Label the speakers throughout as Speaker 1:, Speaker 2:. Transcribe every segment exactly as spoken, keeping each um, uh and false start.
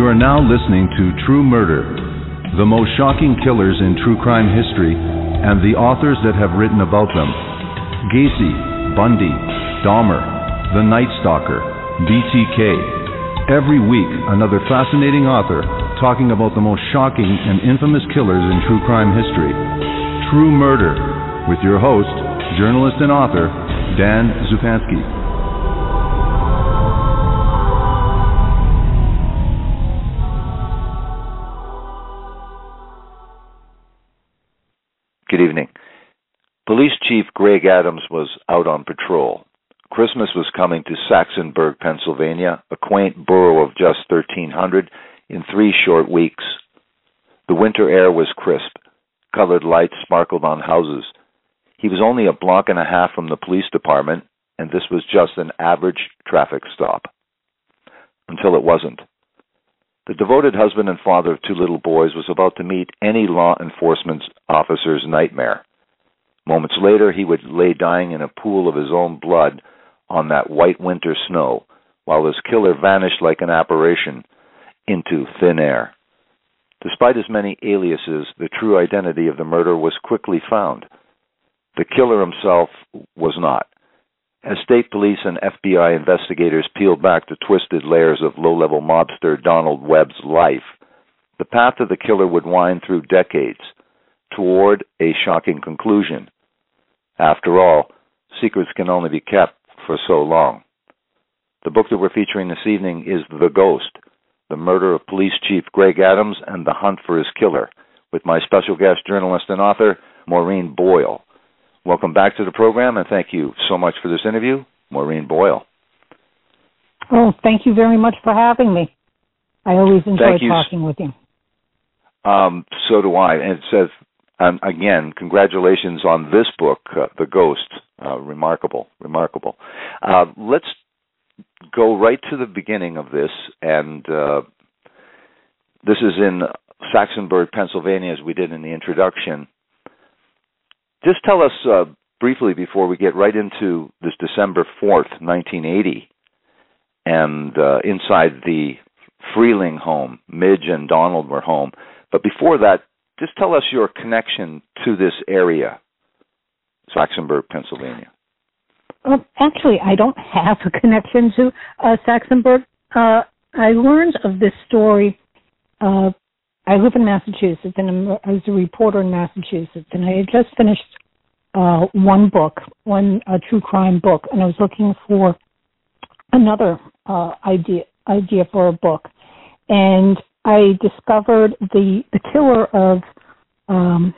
Speaker 1: You are now listening to True Murder, the most shocking killers in true crime history and the authors that have written about them. Gacy, Bundy, Dahmer, The Night Stalker, B T K. Every week, another fascinating author talking about the most shocking and infamous killers in true crime history. True Murder, with your host, journalist and author, Dan Zupansky.
Speaker 2: Good evening. Police Chief Greg Adams was out on patrol. Christmas was coming to Saxonburg, Pennsylvania, a quaint borough of just thirteen hundred, in three short weeks. The winter air was crisp. Colored lights sparkled on houses. He was only a block and a half from the police department, and this was just an average traffic stop. Until it wasn't. The devoted husband and father of two little boys was about to meet any law enforcement officer's nightmare. Moments later, he would lay dying in a pool of his own blood on that white winter snow, while his killer vanished like an apparition into thin air. Despite his many aliases, the true identity of the murderer was quickly found. The killer himself was not. As state police and F B I investigators peeled back the twisted layers of low-level mobster Donald Webb's life, the path of the killer would wind through decades toward a shocking conclusion. After all, secrets can only be kept for so long. The book that we're featuring this evening is The Ghost, The Murder of Police Chief Greg Adams and the Hunt for His Killer, with my special guest journalist and author, Maureen Boyle. Welcome back to the program, and thank you so much for this interview, Maureen Boyle.
Speaker 3: Oh, thank you very much for having me. I always enjoy talking with you.
Speaker 2: Um, so do I. And it says, um, again, congratulations on this book, uh, The Ghost. Uh, remarkable, remarkable. Uh, let's go right to the beginning of this, and uh, this is in Saxonburg, Pennsylvania, as we did in the introduction. Just tell us uh, briefly before we get right into this December fourth, nineteen eighty, and uh, inside the Freeling home. Midge and Donald were home. But before that, just tell us your connection to this area, Saxonburg, Pennsylvania.
Speaker 3: Well, actually, I don't have a connection to uh, Saxonburg. Uh, I learned of this story. Uh, I live in Massachusetts, and I was a reporter in Massachusetts, and I had just finished uh, one book, one uh, true crime book, and I was looking for another uh, idea idea for a book. And I discovered the, the killer of um,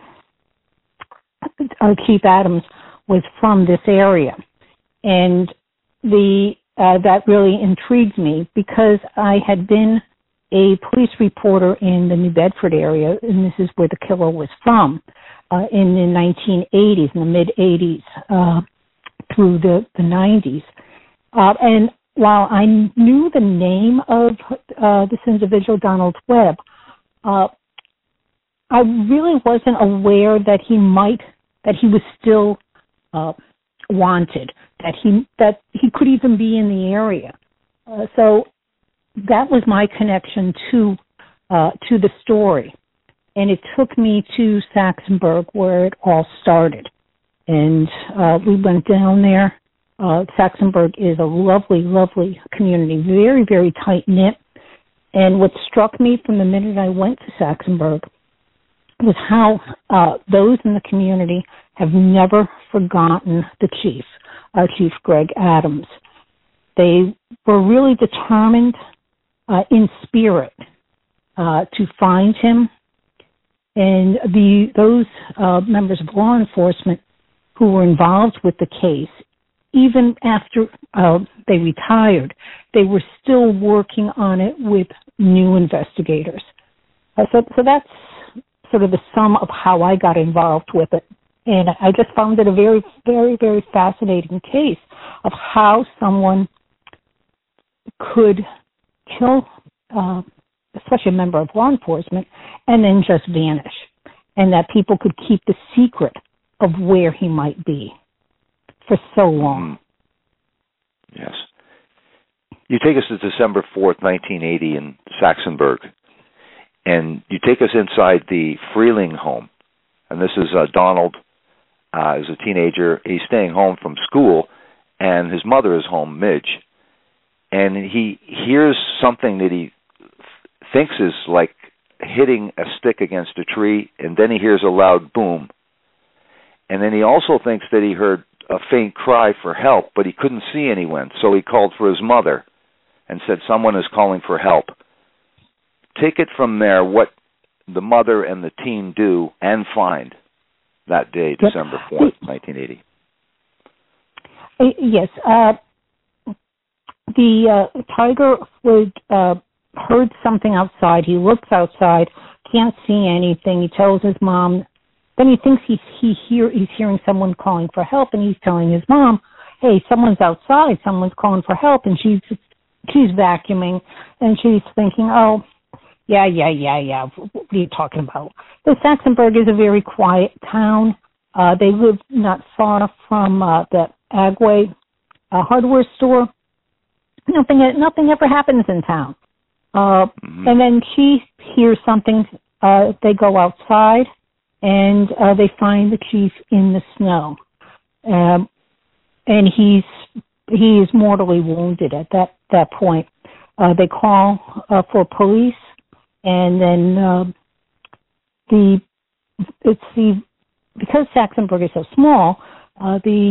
Speaker 3: uh, Chief Adams was from this area. And the uh, that really intrigued me because I had been a police reporter in the New Bedford area, and this is where the killer was from, uh, in the nineteen eighties, in the mid-eighties, uh, through the, the nineties. Uh, and while I knew the name of uh, this individual, Donald Webb, uh, I really wasn't aware that he might, that he was still uh, wanted, that he that he could even be in the area. Uh, so that was my connection to uh, to the story, and it took me to Saxonburg, where it all started. And uh, we went down there. Uh, Saxonburg is a lovely, lovely community, very, very tight-knit. And what struck me from the minute I went to Saxonburg was how uh, those in the community have never forgotten the chief, uh, Chief Greg Adams. They were really determined uh, in spirit uh, to find him. And the those uh, members of law enforcement who were involved with the case, even after uh, they retired, they were still working on it with new investigators. Uh, so, so that's sort of the sum of how I got involved with it. And I just found it a very, very, very fascinating case of how someone could kill, uh, especially a member of law enforcement, and then just vanish, and that people could keep the secret of where he might be for so long.
Speaker 2: Yes. you take us to December fourth, nineteen eighty in Saxonburg, and you take us inside the Freeling home. And this is uh, Donald, uh, as a teenager. He's staying home from school, and his mother is home, Midge. And he hears something that he thinks is like hitting a stick against a tree, and then he hears a loud boom. And then he also thinks that he heard a faint cry for help, but he couldn't see anyone, so he called for his mother and said, someone is calling for help. Take it from there, what the mother and the teen do and find that day, December fourth, nineteen eighty.
Speaker 3: Yes. Uh, the uh, Tiger would, uh, heard something outside. He looks outside, can't see anything. He tells his mom. Then he thinks he's, he hear, he's hearing someone calling for help, and he's telling his mom, hey, someone's outside. Someone's calling for help. And she's she's vacuuming, and she's thinking, oh, yeah, yeah, yeah, yeah. What are you talking about? The Saxonburg is a very quiet town. Uh, they live not far from uh, the Agway uh, hardware store. Nothing, nothing ever happens in town. Uh, mm-hmm. And then she hears something. Uh, they go outside, and uh, they find the chief in the snow. Um, and he's he is mortally wounded at that, that point. Uh, they call uh, for police, and then uh, the it's the because Saxonburg is so small, uh, the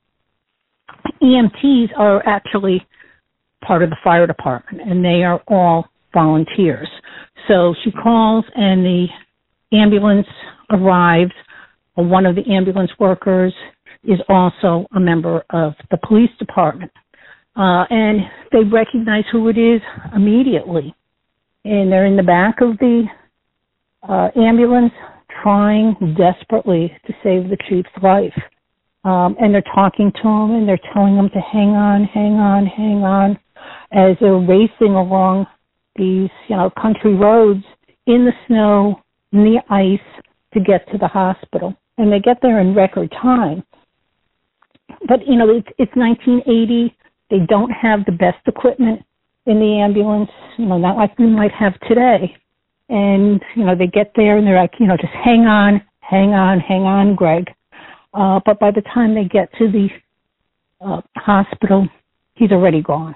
Speaker 3: E M Ts are actually part of the fire department, and they are all volunteers. So she calls, and the ambulance arrives. One of the ambulance workers is also a member of the police department. Uh, and they recognize who it is immediately. And they're in the back of the uh, ambulance trying desperately to save the chief's life. Um, and they're talking to him, and they're telling him to hang on, hang on, hang on, as they're racing along these, you know, country roads in the snow, in the ice, to get to the hospital. And they get there in record time. But, you know, it's, it's nineteen eighty. They don't have the best equipment in the ambulance, you know, not like we might have today. And, you know, they get there and they're like, you know, just hang on, hang on, hang on, Greg. Uh, but by the time they get to the uh, hospital, he's already gone.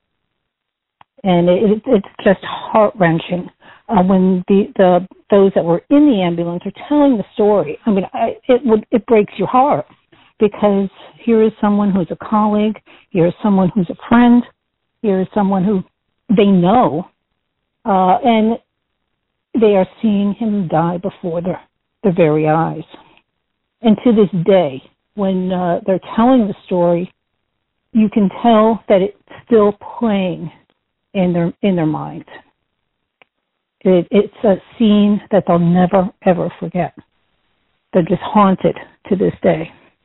Speaker 3: And it, it's just heart-wrenching uh, when the, the those that were in the ambulance are telling the story. I mean, I, it would it breaks your heart, because here is someone who's a colleague, here is someone who's a friend, here is someone who they know, uh, and they are seeing him die before their, their very eyes. And to this day, when uh, they're telling the story, you can tell that it's still playing in their in their minds. It, it's a scene that they'll never, ever forget. They're just haunted to this day.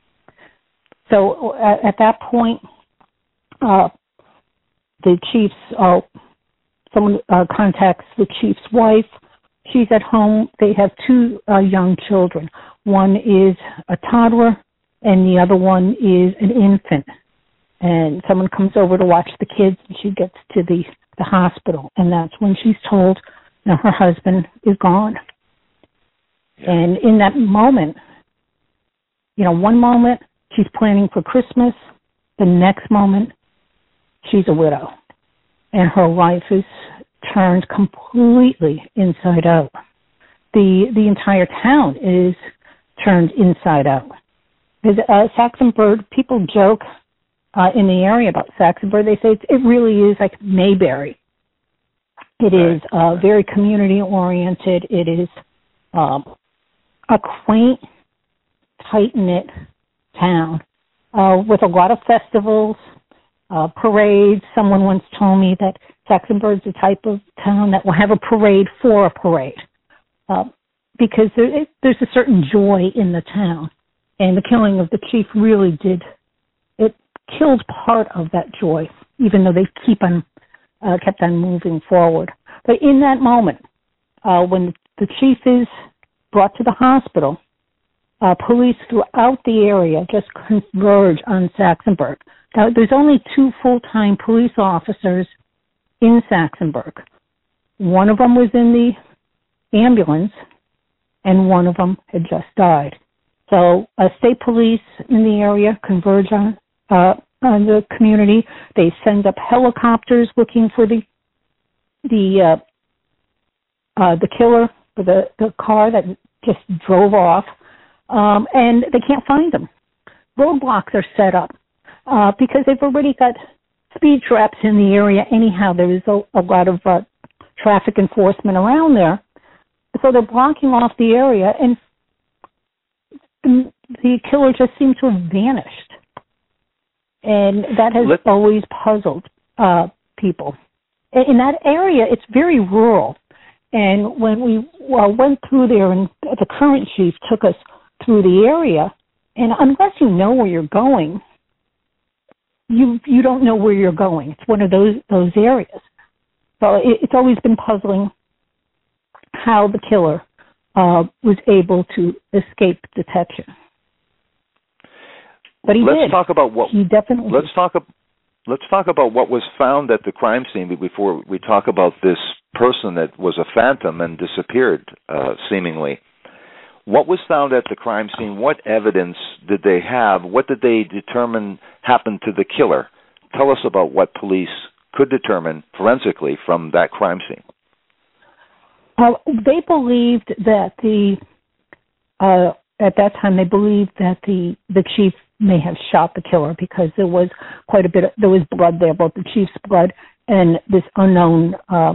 Speaker 3: So at, at that point, uh, the chief's, uh, someone uh, contacts the chief's wife. She's at home. They have two uh, young children. One is a toddler, and the other one is an infant. And someone comes over to watch the kids, and she gets to the, the hospital. And that's when she's told, you know, her husband is gone. Yeah. And in that moment, you know, one moment she's planning for Christmas. The next moment, she's a widow. And her life is turned completely inside out. The the entire town is turned inside out. Because uh, Saxonburg, people joke uh, in the area about Saxonburg. They say it's, it really is like Mayberry. It right. is uh, very community-oriented. It is um, a quaint, tight-knit town uh, with a lot of festivals, uh, parades. Someone once told me that Saxonburg's the type of town that will have a parade for a parade uh, because there, it, there's a certain joy in the town. And the killing of the chief really did, it killed part of that joy, even though they keep on, uh, kept on moving forward. But in that moment, uh, when the chief is brought to the hospital, uh, police throughout the area just converge on Saxonburg uh, there's only two full-time police officers in Saxonburg. One of them was in the ambulance, and one of them had just died. So uh, state police in the area converge on, uh, on the community. They send up helicopters looking for the the uh, uh, the killer, or the, the car that just drove off, um, and they can't find him. Roadblocks are set up uh, because they've already got speed traps in the area. Anyhow, there is a, a lot of uh, traffic enforcement around there. So they're blocking off the area, and the, the killer just seemed to have vanished. And that has
Speaker 2: Let-
Speaker 3: always puzzled uh, people. In that area, it's very rural. And when we well, went through there, and the current chief took us through the area, and unless you know where you're going, you you don't know where you're going. It's one of those those areas. So it, it's always been puzzling how the killer uh, was able to escape detection. But he
Speaker 2: let's
Speaker 3: did.
Speaker 2: talk about what
Speaker 3: he definitely.
Speaker 2: Let's talk. Let's talk about what was found at the crime scene before we talk about this person that was a phantom and disappeared, uh, seemingly. What was found at the crime scene? What evidence did they have? What did they determine happened to the killer? Tell us about what police could determine forensically from that crime scene.
Speaker 3: Uh, they believed that the uh, at that time they believed that the the chief may have shot the killer because there was quite a bit of, there was blood there, both the chief's blood and this unknown uh,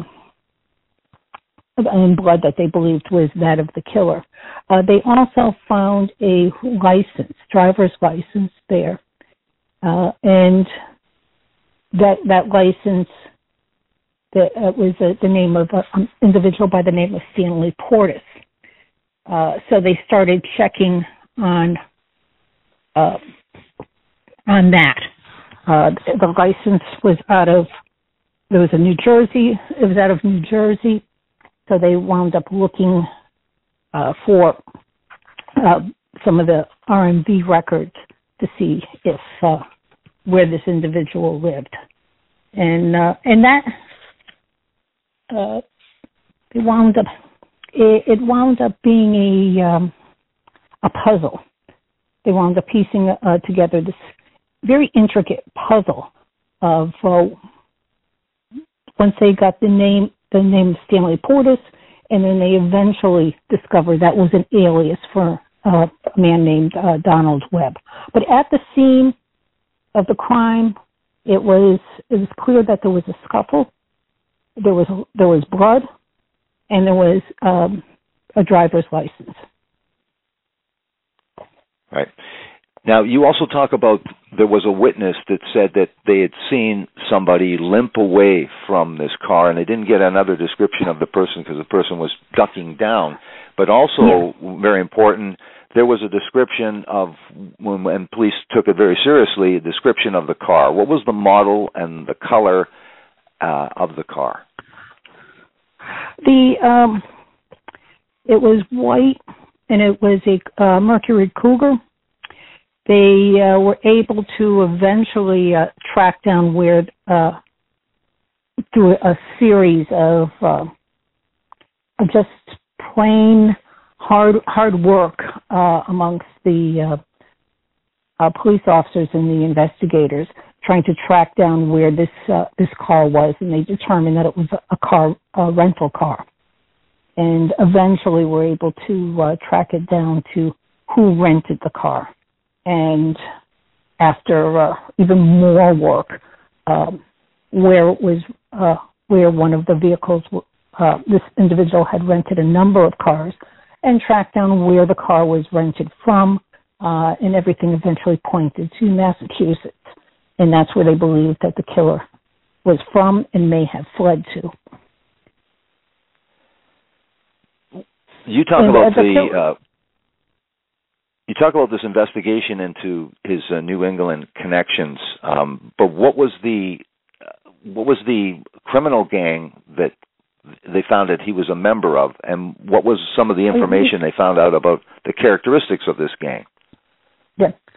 Speaker 3: and blood that they believed was that of the killer. Uh, they also found a license, driver's license there, uh, and that that license that uh, was uh, the name of an individual by the name of Stanley Portis. Uh, so they started checking on uh, on that. Uh, the license was out of there was a New Jersey. It was out of New Jersey. So they wound up looking uh, for uh, some of the R M V records to see if uh, where this individual lived, and uh, and that uh, it wound up it, it wound up being a um, a puzzle. They wound up piecing uh, together this very intricate puzzle of uh, once they got the name. the name of Stanley Portis, and then they eventually discovered that was an alias for uh, a man named uh, Donald Webb. But at the scene of the crime, it was it was clear that there was a scuffle, there was there was blood, and there was um, a driver's license.
Speaker 2: Right. Now, you also talk about there was a witness that said that they had seen somebody limp away from this car, and they didn't get another description of the person because the person was ducking down. But also, yeah. very important, there was a description of, when, when police took it very seriously, a description of the car. What was the model and the color uh, of the car?
Speaker 3: The um, it was white, and it was a uh, Mercury Cougar. They uh, were able to eventually uh, track down where, uh, through a series of uh, just plain hard hard work uh, amongst the uh, uh, police officers and the investigators, trying to track down where this uh, this car was, and they determined that it was a car, a rental car, and eventually were able to uh, track it down to who rented the car. And after uh, even more work, um, where it was, uh, where one of the vehicles, uh, this individual had rented a number of cars, and tracked down where the car was rented from, uh, and everything eventually pointed to Massachusetts, and that's where they believed that the killer was from and may have fled to.
Speaker 2: You talk
Speaker 3: and,
Speaker 2: about
Speaker 3: uh, the,
Speaker 2: the. Uh, You talk about this investigation into his uh, New England connections, um, but what was the uh, what was the criminal gang that they found that he was a member of, and what was some of the information they found out about the characteristics of this gang?
Speaker 3: Yeah,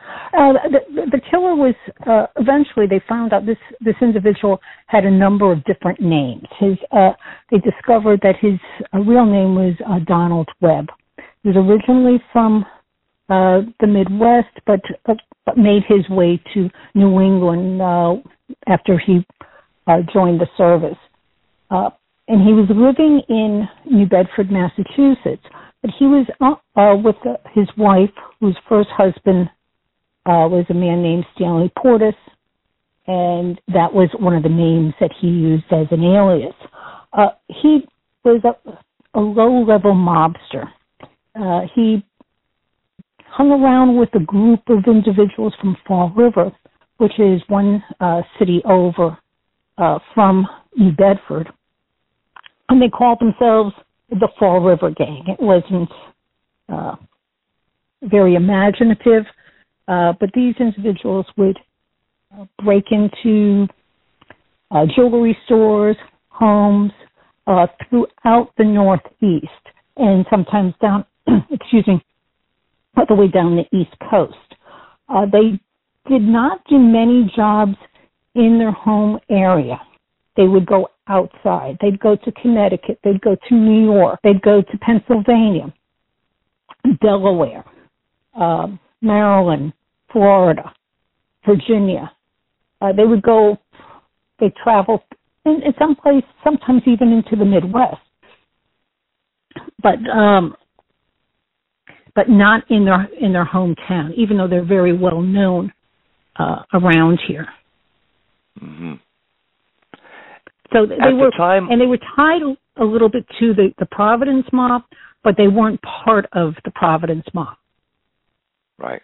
Speaker 3: Uh, the, the killer was, uh, eventually they found out this, this individual had a number of different names. His, uh, they discovered that his uh, real name was uh, Donald Webb. He was originally from uh, the Midwest, but, uh, but made his way to New England uh, after he uh, joined the service. Uh, and he was living in New Bedford, Massachusetts. But he was uh, uh, with uh, his wife, whose first husband uh, was a man named Stanley Portis, and that was one of the names that he used as an alias. Uh, he was a, a low-level mobster. Uh, he hung around with a group of individuals from Fall River, which is one uh, city over uh, from New Bedford, and they called themselves the Fall River Gang. It wasn't uh, very imaginative, uh, but these individuals would uh, break into uh, jewelry stores, homes uh, throughout the Northeast, and sometimes down, excuse me, all the way down the East Coast. Uh, they did not do many jobs in their home area. They would go outside. They'd go to Connecticut. They'd go to New York. They'd go to Pennsylvania, Delaware, uh, Maryland, Florida, Virginia. Uh, they would go, they'd travel in, in some place, sometimes even into the Midwest, but um, but not in their in their hometown, even though they're very well known uh, around here.
Speaker 2: Mm-hmm.
Speaker 3: So they
Speaker 2: At
Speaker 3: were,
Speaker 2: the time,
Speaker 3: and they were tied a little bit to the, the Providence mob, but they weren't part of the Providence mob.
Speaker 2: Right.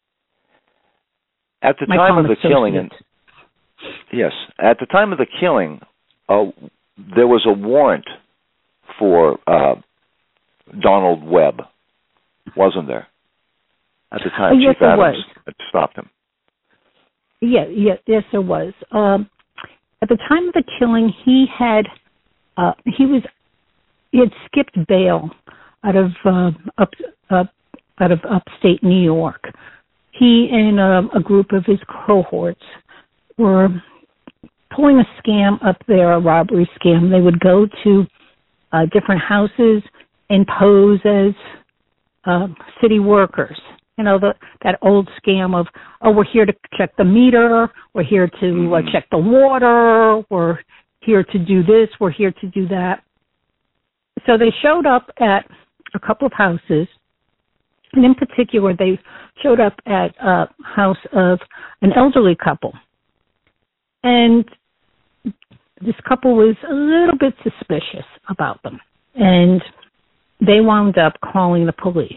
Speaker 2: At the
Speaker 3: My
Speaker 2: time of the
Speaker 3: associate.
Speaker 2: killing, and yes, at the time of the killing, uh, there was a warrant for uh, Donald Webb, wasn't there? At the time,
Speaker 3: uh, yes,
Speaker 2: Chief
Speaker 3: there
Speaker 2: Adams
Speaker 3: was.
Speaker 2: had stopped him.
Speaker 3: Yeah, yeah, yes, there was. Um, At the time of the killing, he had uh, he was he had skipped bail out of uh, up, up out of upstate New York. He and uh, a group of his cohorts were pulling a scam up there, a robbery scam. They would go to uh, different houses and pose as uh, city workers. You know, the, that old scam of, oh, we're here to check the meter, we're here to mm-hmm. uh, check the water, we're here to do this, we're here to do that. So they showed up at a couple of houses, and in particular, they showed up at a house of an elderly couple. And this couple was a little bit suspicious about them, and they wound up calling the police.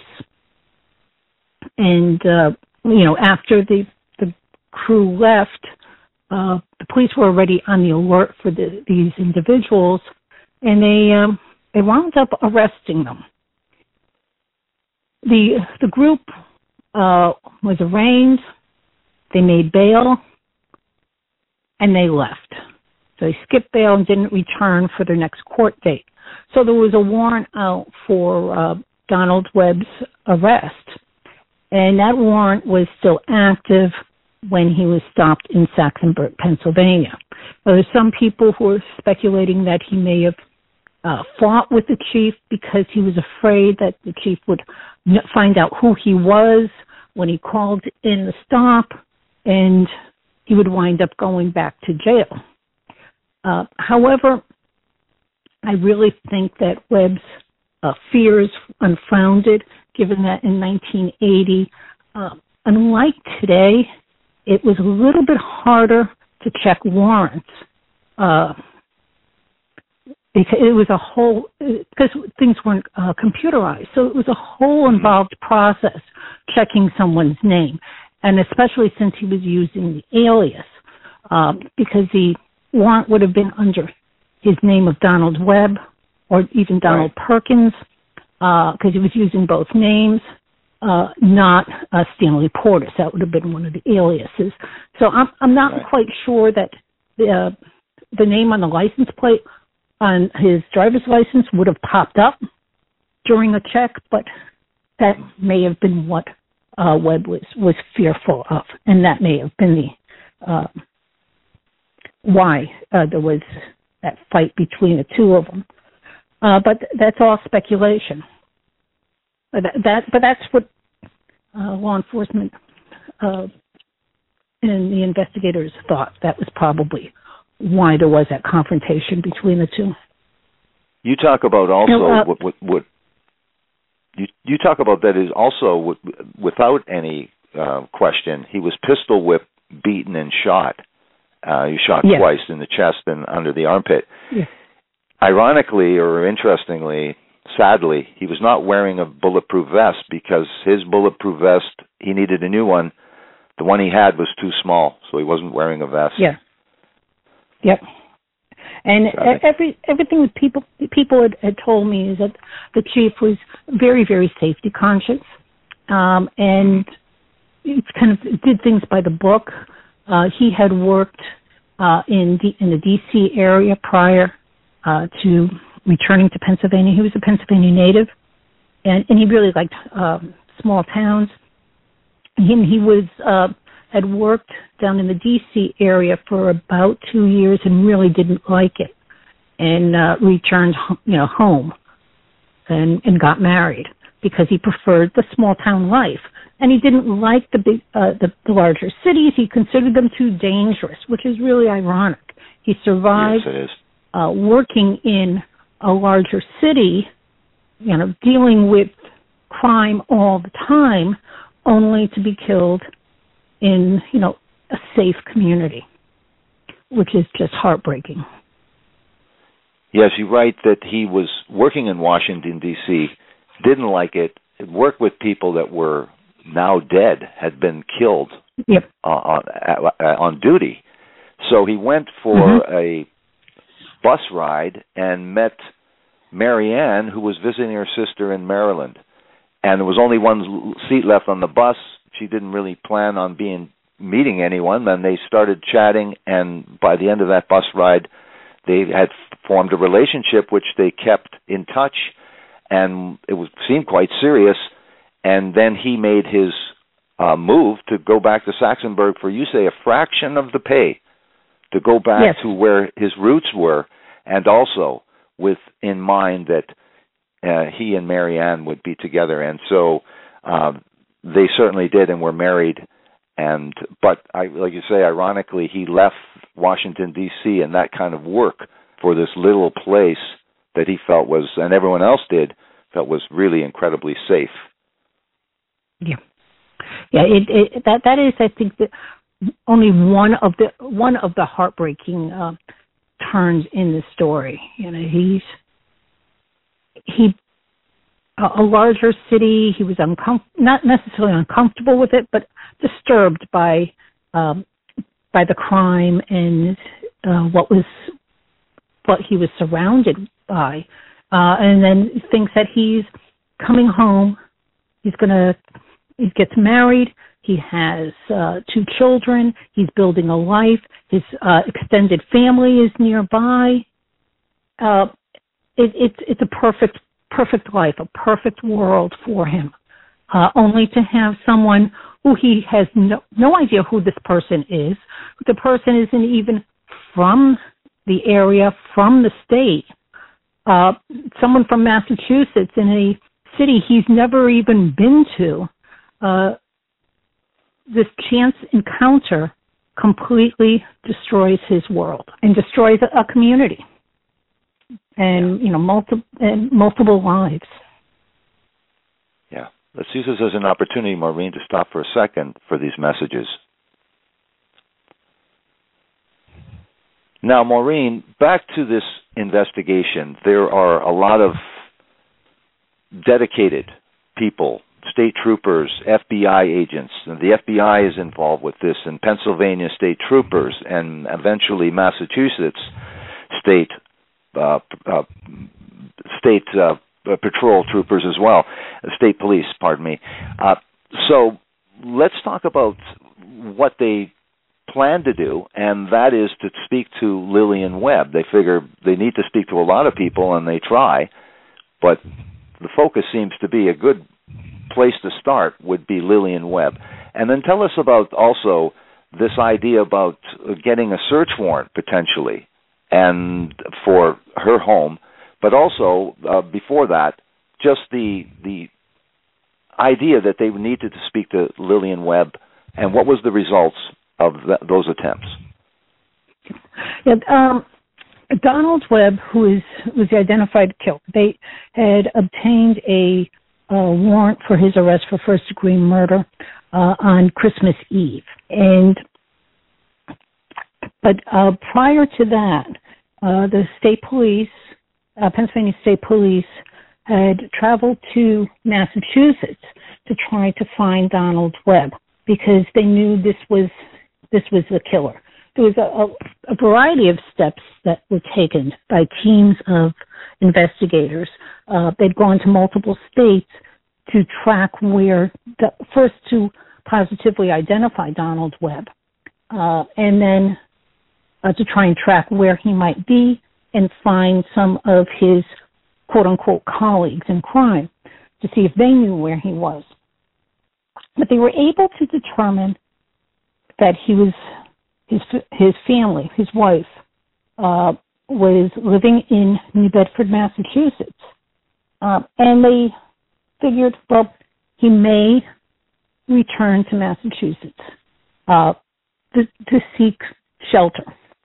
Speaker 3: And, uh, you know, after the, the crew left, uh, the police were already on the alert for the, these individuals, and they um, they wound up arresting them. The the group uh, was arraigned, they made bail, and they left. So they skipped bail and didn't return for their next court date. So there was a warrant out for uh, Donald Webb's arrest. And that warrant was still active when he was stopped in Saxonburg, Pennsylvania. Now, there's some people who are speculating that he may have uh, fought with the chief because he was afraid that the chief would n- find out who he was when he called in the stop, and he would wind up going back to jail. Uh, however, I really think that Webb's uh, fears unfounded, given that in nineteen eighty, uh, unlike today, it was a little bit harder to check warrants. Uh, because it was a whole, because things weren't uh, computerized. So it was a whole involved process checking someone's name, and especially since he was using the alias, um, because the warrant would have been under his name of Donald Webb or even Donald right. Perkins, because uh, he was using both names, uh, not uh, Stanley Portis. That would have been one of the aliases. So I'm, I'm not right. quite sure that the, uh, the name on the license plate on his driver's license would have popped up during a check, but that may have been what uh, Webb was, was fearful of, and that may have been the uh, why uh, there was that fight between the two of them. Uh, but that's all speculation. But that, but that's what uh, law enforcement uh, and the investigators thought. That was probably why there was that confrontation between the two.
Speaker 2: You talk about also
Speaker 3: no, uh,
Speaker 2: what, what, what you you talk about that is also without any uh, question. He was pistol whipped, beaten, and shot. Uh, he shot
Speaker 3: yes.
Speaker 2: twice in the chest and under the armpit.
Speaker 3: Yes.
Speaker 2: Ironically, or interestingly, sadly, he was not wearing a bulletproof vest because his bulletproof vest, he needed a new one. The one he had was too small, so he wasn't wearing a vest.
Speaker 3: Yeah. Yep. And every everything that people people had, had told me is that the chief was very, very safety conscious, um, and he kind of did things by the book. Uh, he had worked uh, in D, in the D C area prior uh, to returning to Pennsylvania. He was a Pennsylvania native, and, and he really liked um, small towns. He, he was uh, had worked down in the D C area for about two years and really didn't like it, and uh, returned, you know, home and, and got married because he preferred the small town life, and he didn't like the big, uh, the, the larger cities. He considered them too dangerous, which is really ironic. He survived
Speaker 2: yes, it is.
Speaker 3: Uh, working in a larger city, you know, dealing with crime all the time, only to be killed in, you know, a safe community, which is just heartbreaking.
Speaker 2: Yes, you write that he was working in Washington, D C, didn't like it, worked with people that were now dead, had been killed
Speaker 3: yep.
Speaker 2: uh, on, uh, on duty. So he went for mm-hmm. a bus ride and met Mary Ann, who was visiting her sister in Maryland. And there was only one seat left on the bus. She didn't really plan on being meeting anyone. Then they started chatting, and by the end of that bus ride, they had formed a relationship, which they kept in touch, and it was seemed quite serious. And then he made his uh, move to go back to Saxonburg for, you say, a fraction of the pay, to go back
Speaker 3: yes.
Speaker 2: to where his roots were, and also with in mind that uh, he and Mary Ann would be together. And so um, they certainly did, and were married. And but I, like you say, ironically, he left Washington, D C and that kind of work for this little place that he felt was, and everyone else did, felt was really incredibly safe.
Speaker 3: Yeah, yeah. It, it that that is, I think, the, only one of the one of the heartbreaking uh, turns in the story. You know, he's he a, a larger city. He was uncom- not necessarily uncomfortable with it, but disturbed by um, by the crime and uh, what was what he was surrounded by, uh, and then thinks that he's coming home. He's gonna he gets married. He has uh, two children. He's building a life. His uh, extended family is nearby. Uh, it, it's it's a perfect perfect life, a perfect world for him. Uh, only to have someone who he has no, no idea who this person is. The person isn't even from the area, from the state. Uh, someone from Massachusetts in a city he's never even been to. Uh, this chance encounter completely destroys his world and destroys a, a community and, you know, multiple and multiple lives.
Speaker 2: Yeah. Let's use this as an opportunity, Maureen, to stop for a second for these messages. Now, Maureen, back to this investigation. There are a lot of dedicated people, state troopers, F B I agents, and the F B I is involved with this, and Pennsylvania state troopers, and eventually Massachusetts state uh, uh, state uh, patrol troopers as well, state police, pardon me. Uh, so let's talk about what they plan to do, and that is to speak to Lillian Webb. They figure they need to speak to a lot of people, and they try, but the focus seems to be a good place to start would be Lillian Webb. And then tell us about also this idea about getting a search warrant potentially and for her home, but also uh, before that, just the the idea that they needed to speak to Lillian Webb, and what was the results of th- those attempts?
Speaker 3: Yeah, um, Donald Webb, who is was the identified killer, they had obtained a uh, warrant for his arrest for first-degree murder uh, on Christmas Eve, and but uh, prior to that, uh, the state police, uh, Pennsylvania State Police, had traveled to Massachusetts to try to find Donald Webb because they knew this was this was the killer. There was a, a, a variety of steps that were taken by teams of investigators. Uh, they'd gone to multiple states to track where, the, first to positively identify Donald Webb, uh, and then uh, to try and track where he might be and find some of his quote-unquote colleagues in crime to see if they knew where he was. But they were able to determine that he was, his his family, his wife, uh, was living in New Bedford, Massachusetts. Uh, and they figured, well, he may return to Massachusetts uh, to, to seek shelter.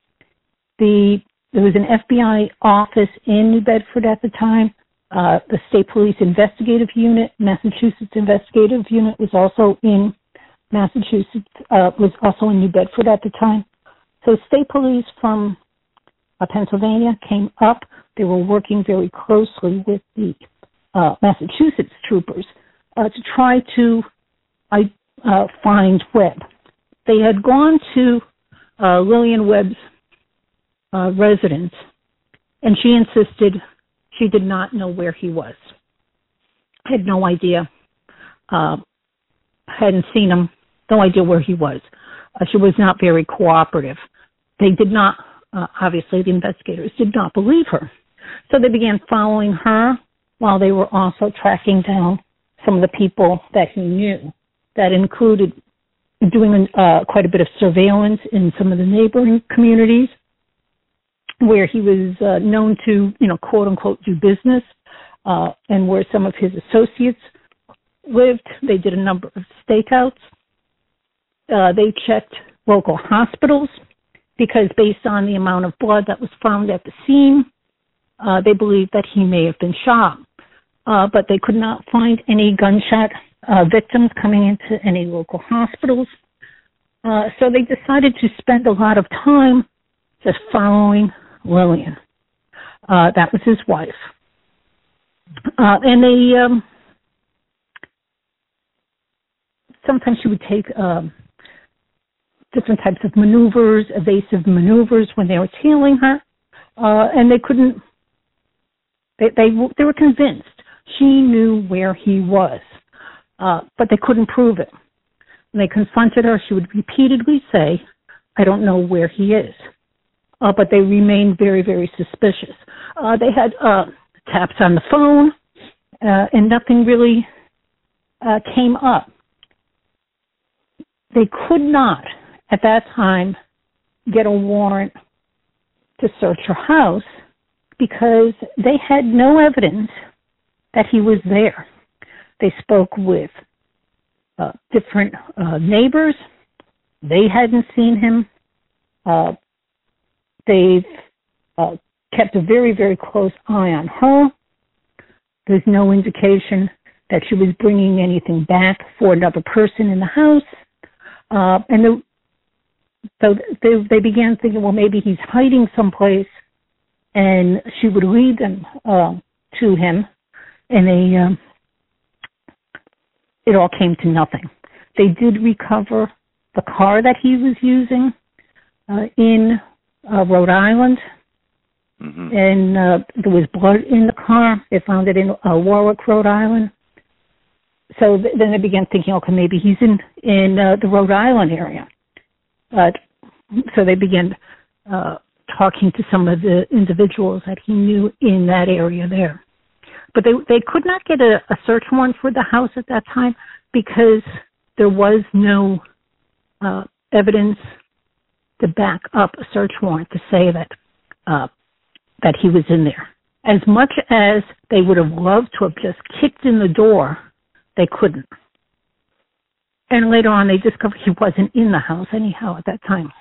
Speaker 3: The There was an F B I office in New Bedford at the time. Uh, the State Police Investigative Unit, Massachusetts Investigative Unit, was also in Massachusetts, uh, was also in New Bedford at the time. So State Police from uh, Pennsylvania came up. They were working very closely with the uh, Massachusetts troopers uh, to try to uh, find Webb. They had gone to uh, Lillian Webb's Uh, residence, and she insisted she did not know where he was. Had no idea, uh, hadn't seen him, no idea where he was. Uh, she was not very cooperative. They did not, uh, obviously the investigators did not believe her. So they began following her while they were also tracking down some of the people that he knew. That included doing uh, quite a bit of surveillance in some of the neighboring communities where he was uh, known to, you know, quote unquote, do business, uh, and where some of his associates lived. They did a number of stakeouts. Uh, they checked local hospitals because based on the amount of blood that was found at the scene, uh, they believed that he may have been shot. Uh, but they could not find any gunshot uh, victims coming into any local hospitals. Uh, so they decided to spend a lot of time just following Lillian. Uh, that was his wife. Uh, and they, um, sometimes she would take um, different types of maneuvers, evasive maneuvers when they were tailing her, uh, and they couldn't, they, they, they were convinced she knew where he was, uh, but they couldn't prove it. When they confronted her, she would repeatedly say, I don't know where he is. Uh, but they remained very, very suspicious. Uh, they had uh, taps on the phone, uh, and nothing really uh, came up. They could not, at that time, get a warrant to search her house because they had no evidence that he was there. They spoke with uh, different uh, neighbors. They hadn't seen him. Uh, They've uh, kept a very, very close eye on her. There's no indication that she was bringing anything back for another person in the house. Uh, and the, so they, they began thinking, well, maybe he's hiding someplace, and she would lead them uh, to him, and they, um, it all came to nothing. They did recover the car that he was using uh, in Uh, Rhode Island, mm-hmm. and uh, there was blood in the car. They found it in uh, Warwick, Rhode Island. So th- then they began thinking, okay, maybe he's in in uh, the Rhode Island area. But so they began uh, talking to some of the individuals that he knew in that area there. but they they could not get a, a search warrant for the house at that time because there was no uh, evidence to back up a search warrant to say that uh, that he was in there. As much as they would have loved to have just kicked in the door, they couldn't. And later on, they discovered he wasn't in the house anyhow at that time.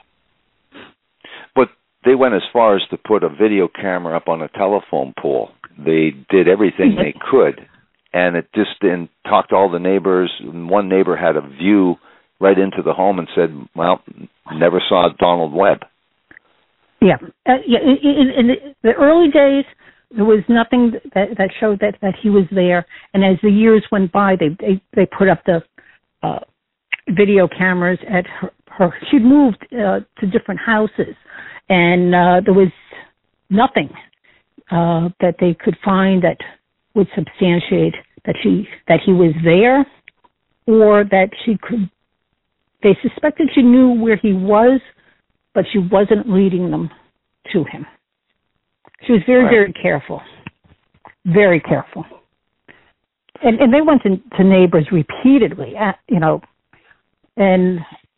Speaker 2: But they went as far as to put a video camera up on a telephone pole. They did everything they could, and it just and talked to all the neighbors. One neighbor had a view right into the home and said, well, never saw Donald Webb.
Speaker 3: Yeah. Uh, yeah. In, in the early days, there was nothing that, that showed that, that he was there. And as the years went by, they they, they put up the uh, video cameras at her. her. She'd moved uh, to different houses, and uh, there was nothing uh, that they could find that would substantiate that she that he was there, or that she could. They suspected she knew where he was, but she wasn't leading them to him. She was very, right. very careful, very careful. And and they went to, to neighbors repeatedly, at, you know, and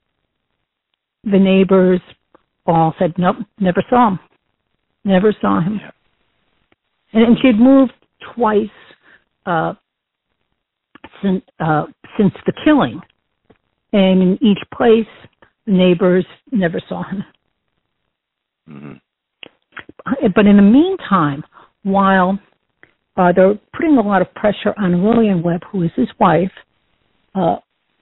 Speaker 3: the neighbors all said, nope, never saw him, never saw him. Yeah. And, and she had moved twice uh, since, uh, since the killing. And in each place, the neighbors never saw him. Mm-hmm. But in the meantime, while uh, they're putting a lot of pressure on Lillian Webb, who is his wife, uh,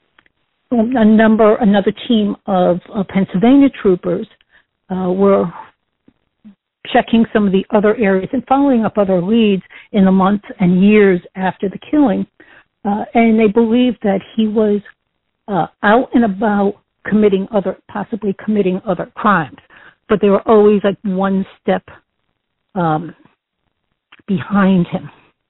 Speaker 3: a number, another team of uh, Pennsylvania troopers uh, were checking some of the other areas and following up other leads in the months and years after the killing, uh, and they believed that he was uh, out and about committing other, possibly committing other crimes. But they were always like one step um, behind him.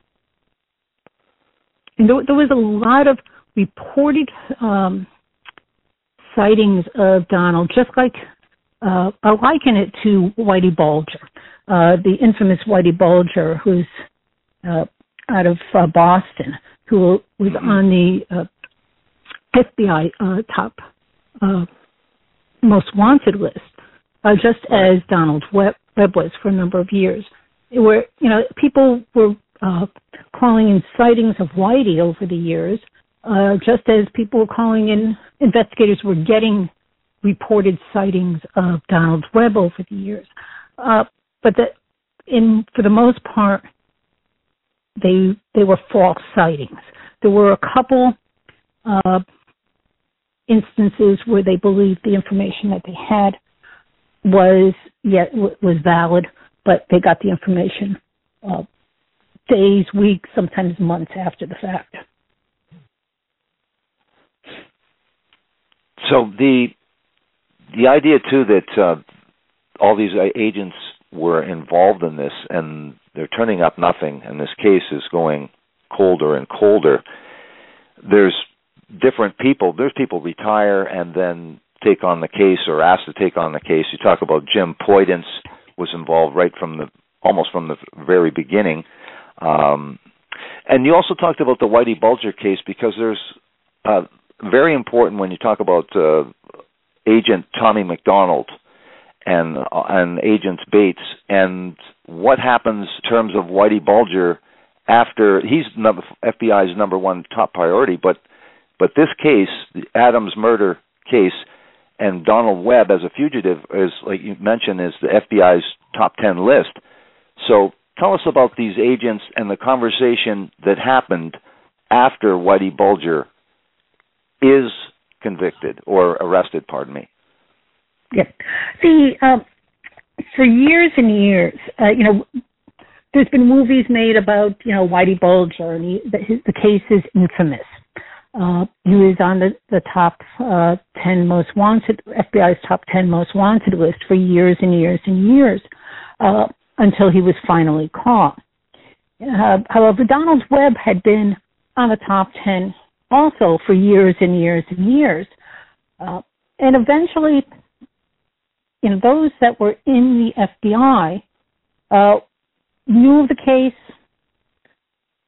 Speaker 3: And there, there was a lot of reported um, sightings of Donald, just like, uh, I liken it to Whitey Bulger, uh, the infamous Whitey Bulger, who's uh, out of uh, Boston, who was on the uh, F B I uh, top uh, most wanted list. Uh, just right. as Donald Webb, Webb was for a number of years. It were, you know, people were uh, calling in sightings of Whitey over the years, uh, just as people were calling in, investigators were getting reported sightings of Donald Webb over the years. Uh, but the, in for the most part, they they were false sightings. There were a couple uh, instances where they believed the information that they had was yeah was valid, but they got the information uh, days, weeks, sometimes months after the fact.
Speaker 2: So the the idea too that uh, all these agents were involved in this and they're turning up nothing, and this case is going colder and colder. There's different people. There's people retire and then take on the case or asked to take on the case. You talk about Jim Poydance was involved right from the almost from the very beginning. Um, and you also talked about the Whitey Bulger case because there's uh, very important when you talk about uh, Agent Tommy McDonald and uh, and Agent Bates and what happens in terms of Whitey Bulger after he's number, F B I's number one top priority, but but this case, the Adams murder case, and Donald Webb as a fugitive is, like you mentioned, is the F B I's top ten list. So tell us about these agents and the conversation that happened after Whitey Bulger is convicted or arrested, pardon me.
Speaker 3: Yeah. The, uh, for years and years, uh, you know, there's been movies made about, you know, Whitey Bulger, and he, the, his, the case is infamous. Uh, he was on the, the top uh, ten most wanted, F B I's top ten most wanted list for years and years and years uh, until he was finally caught. Uh, however, Donald Webb had been on the top ten also for years and years and years. Uh, and eventually, you know, those that were in the F B I uh, knew of the case,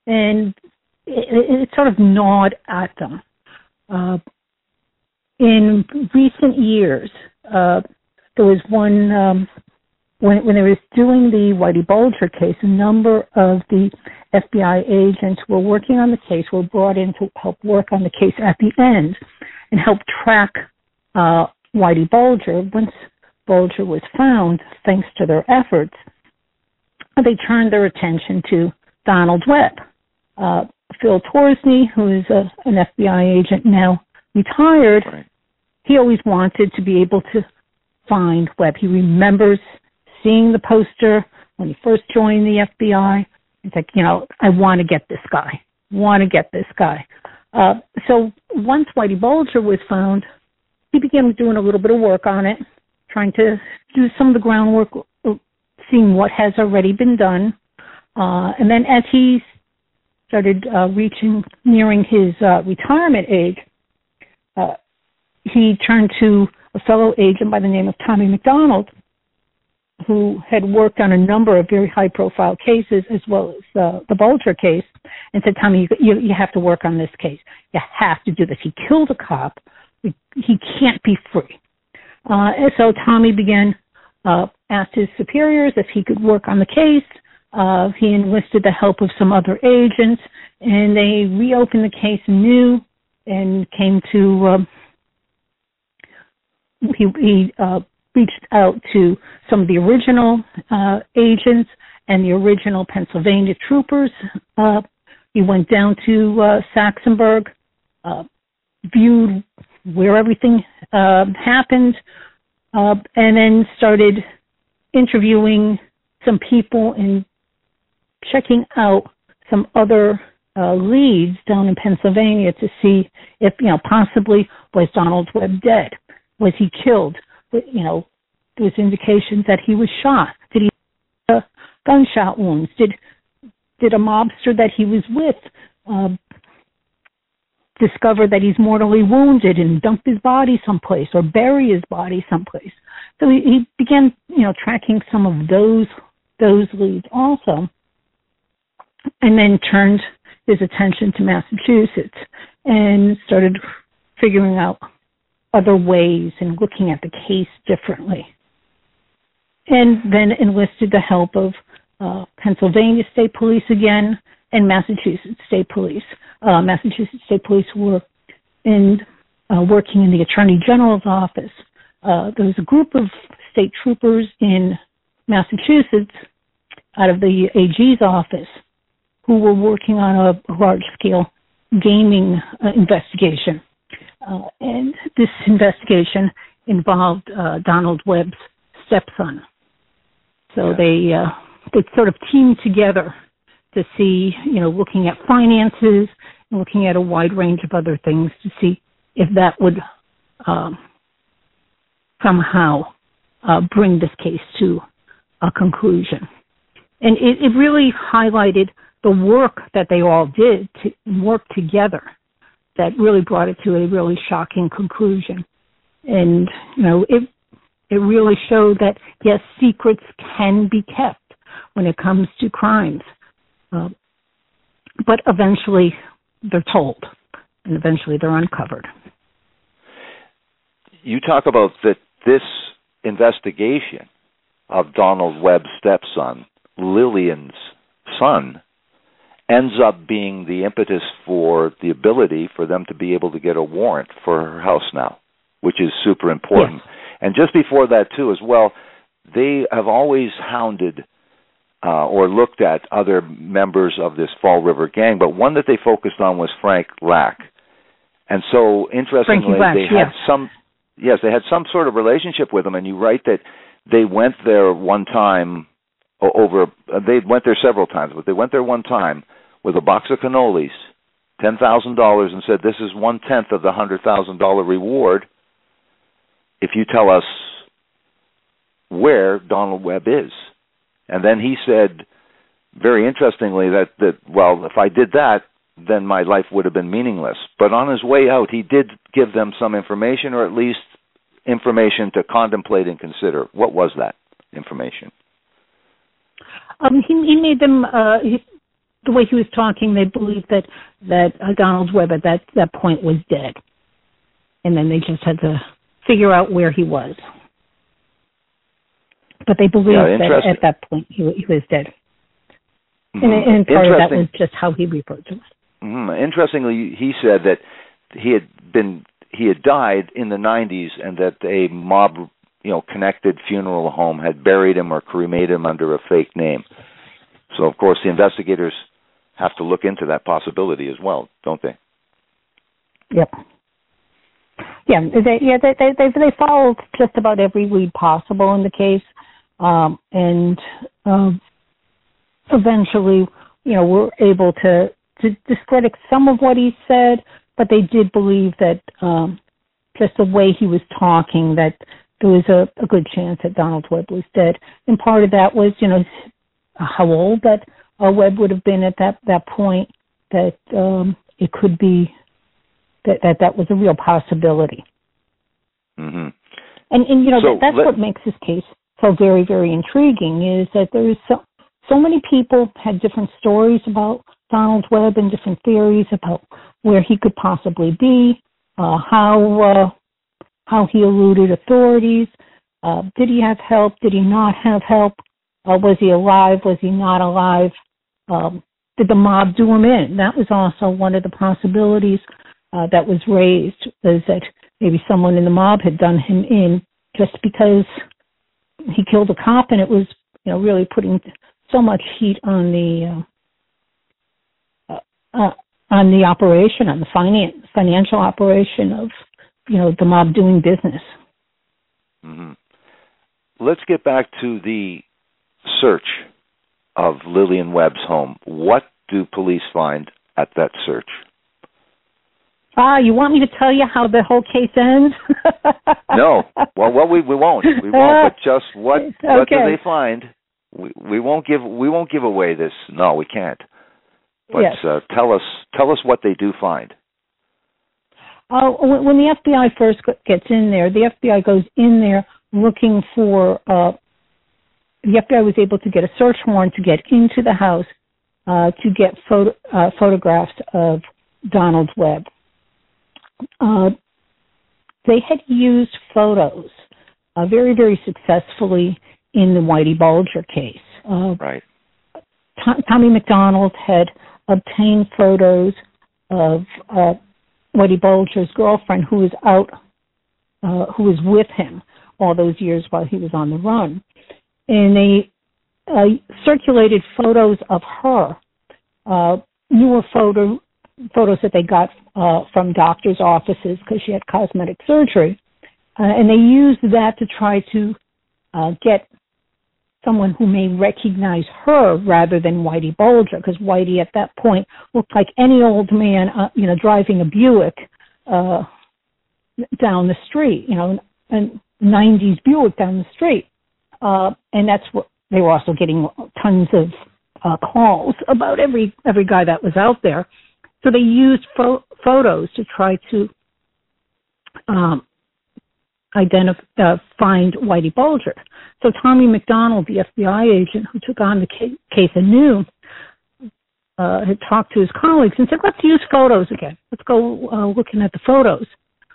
Speaker 3: and it, it sort of gnawed at them. Uh, in recent years, uh, there was one, um, when, when they was doing the Whitey Bulger case, a number of the F B I agents who were working on the case were brought in to help work on the case at the end and help track uh, Whitey Bulger. Once Bulger was found, thanks to their efforts, they turned their attention to Donald Webb. Uh, Phil Torsney, who is a, an F B I agent now retired,
Speaker 2: right.
Speaker 3: He always wanted to be able to find Webb. He remembers seeing the poster when he first joined the F B I. He's like, you know, I want to get this guy. Want to get this guy. Uh, so once Whitey Bulger was found, he began doing a little bit of work on it, trying to do some of the groundwork, seeing what has already been done. Uh, and then as he started uh, reaching, nearing his uh, retirement age, uh, he turned to a fellow agent by the name of Tommy McDonald, who had worked on a number of very high-profile cases, as well as uh, the Bulger case, and said, Tommy, you, you, you have to work on this case. You have to do this. He killed a cop. He can't be free. Uh, and so Tommy began, uh, asked his superiors if he could work on the case. Uh, he enlisted the help of some other agents, and they reopened the case anew and came to... Uh, He, he uh, reached out to some of the original uh, agents and the original Pennsylvania troopers. Uh, he went down to uh, Saxonburg, uh, viewed where everything uh, happened, uh, and then started interviewing some people and checking out some other uh, leads down in Pennsylvania to see if, you know, possibly was Donald Webb dead. Was he killed? You know, there was indications that he was shot. Did he have gunshot wounds? Did did a mobster that he was with uh, discover that he's mortally wounded and dump his body someplace or bury his body someplace? So he, he began, you know, tracking some of those those leads also, and then turned his attention to Massachusetts and started figuring out other ways and looking at the case differently. And then enlisted the help of uh, Pennsylvania State Police again and Massachusetts State Police. Uh, Massachusetts State Police were in uh, working in the Attorney General's office. Uh, there was a group of state troopers in Massachusetts out of the A G's office who were working on a large-scale gaming uh, investigation. Uh, and this investigation involved uh, Donald Webb's stepson. So yeah. they uh, they sort of teamed together to see, you know, looking at finances and looking at a wide range of other things to see if that would um, somehow uh, bring this case to a conclusion. And it, it really highlighted the work that they all did to work together that really brought it to a really shocking conclusion. And, you know, it it really showed that, yes, secrets can be kept when it comes to crimes. Uh, but eventually they're told, and eventually they're uncovered.
Speaker 2: You talk about that this investigation of Donald Webb's stepson, Lillian's son, ends up being the impetus for the ability for them to be able to get a warrant for her house now, which is super important. Yes. And just before that, too, as well, they have always hounded uh, or looked at other members of this Fall River gang, but one that they focused on was Frank Lack. And so, interestingly,
Speaker 3: Lack,
Speaker 2: they
Speaker 3: yeah.
Speaker 2: had some, yes, they had some sort of relationship with him, and you write that they went there one time over, they went there several times, but they went there one time with a box of cannolis, ten thousand dollars, and said, this is one-tenth of the one hundred thousand dollars reward if you tell us where Donald Webb is. And then he said, very interestingly, that, that, well, if I did that, then my life would have been meaningless. But on his way out, he did give them some information, or at least information to contemplate and consider. What was that information?
Speaker 3: Um, he, he made them, uh, he, the way he was talking, they believed that that uh, Donald Webb at that that point was dead, and then they just had to figure out where he was. But they believed
Speaker 2: yeah,
Speaker 3: that at that point he, he was dead.
Speaker 2: Mm-hmm.
Speaker 3: And, and part of that was just how he referred to it.
Speaker 2: Mm-hmm. Interestingly, he said that he had been he had died in the nineties, and that a mob, you know, connected funeral home had buried him or cremated him under a fake name. So, of course, the investigators have to look into that possibility as well, don't they?
Speaker 3: Yep. Yeah, they yeah they they they, they followed just about every lead possible in the case, um, and. Um, Eventually, you know, were able to, to discredit some of what he said, but they did believe that um, just the way he was talking, that there was a, a good chance that Donald Webb was dead. And part of that was, you know, how old that uh, Webb would have been at that, that point, that um, it could be that, that that was a real possibility.
Speaker 2: Mm-hmm.
Speaker 3: And, and, you know,
Speaker 2: so
Speaker 3: that, that's
Speaker 2: let-
Speaker 3: what makes this case so very, very intriguing, is that there is so So many people had different stories about Donald Webb and different theories about where he could possibly be, uh, how uh, how he eluded authorities. Uh, did he have help? Did he not have help? Uh, was he alive? Was he not alive? Um, did the mob do him in? That was also one of the possibilities uh, that was raised, was that maybe someone in the mob had done him in just because he killed a cop, and it was, you know, really putting so much heat on the uh, uh, on the operation, on the finance, financial operation of, you know, the mob doing business.
Speaker 2: Mm-hmm. Let's get back to the search of Lillian Webb's home. What do police find at that search?
Speaker 3: Ah, you want me to tell you how the whole case ends?
Speaker 2: No. Well, well, we we won't. We won't. But just what what
Speaker 3: okay.
Speaker 2: do they find? We, we won't give we won't give away this. No, we can't. But
Speaker 3: yes.
Speaker 2: uh, tell us tell us what they do find.
Speaker 3: Uh, when the F B I first gets in there, the F B I goes in there looking for. Uh, the F B I was able to get a search warrant to get into the house uh, to get photo, uh, photographs of Donald Webb. Uh, they had used photos uh, very, very successfully in the Whitey Bulger case. Uh,
Speaker 2: right.
Speaker 3: T- Tommy McDonald had obtained photos of uh, Whitey Bulger's girlfriend, who was out, uh, who was with him all those years while he was on the run. And they uh, circulated photos of her, uh, newer photo, photos that they got uh, from doctors' offices because she had cosmetic surgery. Uh, and they used that to try to uh, get someone who may recognize her rather than Whitey Bulger, because Whitey at that point looked like any old man, uh, you know, driving a Buick uh, down the street, you know, a nineties Buick down the street. Uh, and that's what they were also getting tons of uh, calls about every every guy that was out there. So they used fo- photos to try to um, identify, uh, find Whitey Bulger. So Tommy McDonald, the F B I agent who took on the ca- case anew, uh, had talked to his colleagues and said, let's use photos again. Let's go uh, looking at the photos.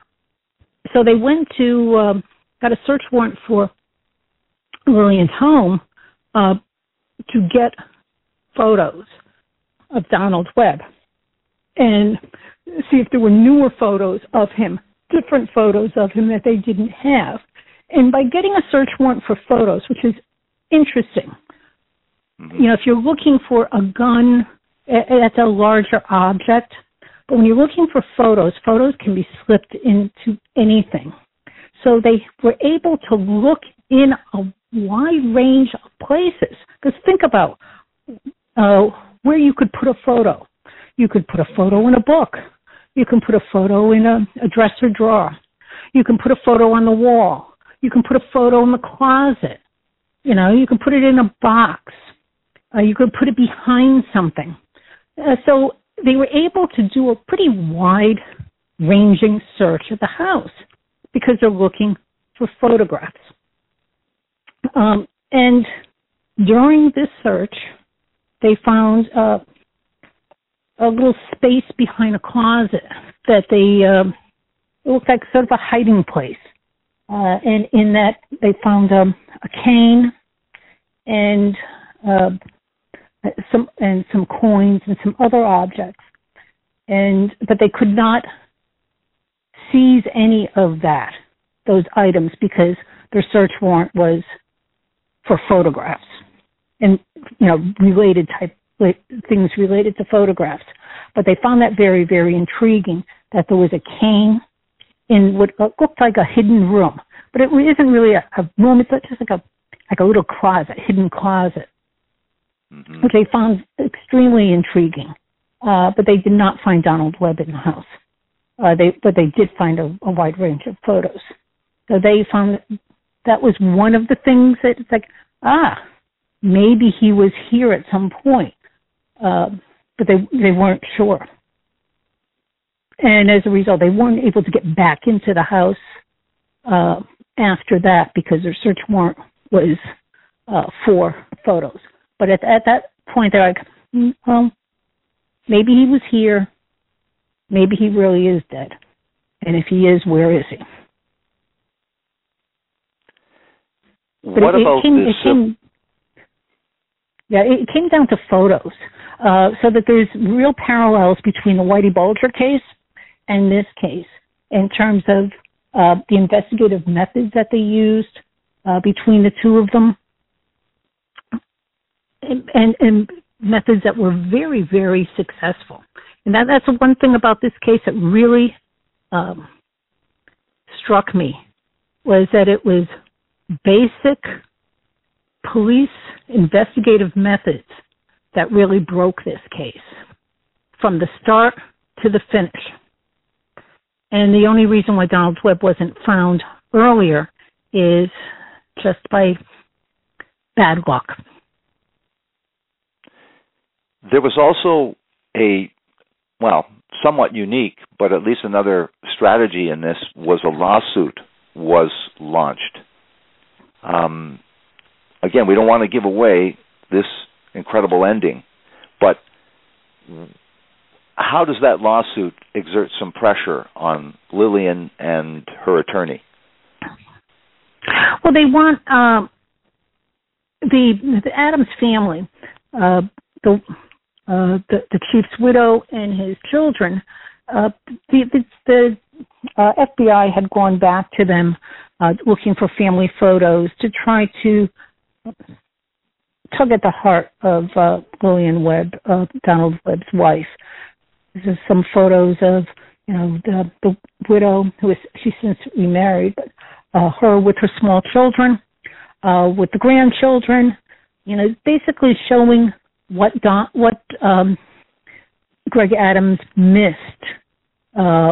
Speaker 3: So they went to, um, got a search warrant for Lillian's home uh, to get photos of Donald Webb and see if there were newer photos of him, different photos of him that they didn't have. And by getting a search warrant for photos, which is interesting, mm-hmm. you know, if you're looking for a gun, that's a larger object. But when you're looking for photos, photos can be slipped into anything. So they were able to look in a wide range of places. Because think about uh, where you could put a photo. You could put a photo in a book. You can put a photo in a, a dresser drawer. You can put a photo on the wall. You can put a photo in the closet. You know, you can put it in a box. Uh, you could put it behind something. Uh, so they were able to do a pretty wide-ranging search of the house because they're looking for photographs. Um, and during this search, they found uh, a little space behind a closet that they, um, it looked like sort of a hiding place. Uh, and in that, they found um, a cane and uh, some and some coins and some other objects. And but they could not seize any of that, those items, because their search warrant was for photographs and, you know, related type things related to photographs. But they found that very, very intriguing, that there was a cane in what looked like a hidden room. But it isn't really a, a room, it's just like a like a little closet, hidden closet, mm-hmm. which they found extremely intriguing. Uh, but they did not find Donald Webb in the house. Uh, they, but they did find a, a wide range of photos. So they found that, that was one of the things that it's like, ah, maybe he was here at some point. Uh, but they they weren't sure. And as a result, they weren't able to get back into the house uh, after that because their search warrant was uh, for photos. But at, at that point, they're like, well, maybe he was here. Maybe he really is dead. And if he is, where is he? But
Speaker 2: what
Speaker 3: it,
Speaker 2: about
Speaker 3: it came,
Speaker 2: this?
Speaker 3: It came, yeah, it came down to photos. Uh, so that there's real parallels between the Whitey Bulger case and this case in terms of uh, the investigative methods that they used uh, between the two of them, and, and, and methods that were very, very successful. And that, that's the one thing about this case that really um, struck me, was that it was basic police investigative methods that really broke this case from the start to the finish. And the only reason why Donald Webb wasn't found earlier is just by bad luck.
Speaker 2: There was also a, well, somewhat unique, but at least another strategy in this was a lawsuit was launched. Um, again, we don't want to give away this incredible ending, but how does that lawsuit exert some pressure on Lillian and her attorney?
Speaker 3: Well, they want uh, the, the Adams family, uh, the, uh, the the chief's widow and his children. Uh, the the, the uh, F B I had gone back to them uh, looking for family photos to try to tug at the heart of uh, Lillian Webb, uh, Donald Webb's wife. There's some photos of, you know, the, the widow, who is, she's since remarried, but uh, her with her small children, uh, with the grandchildren, you know, basically showing what Don, what um, Greg Adams missed uh,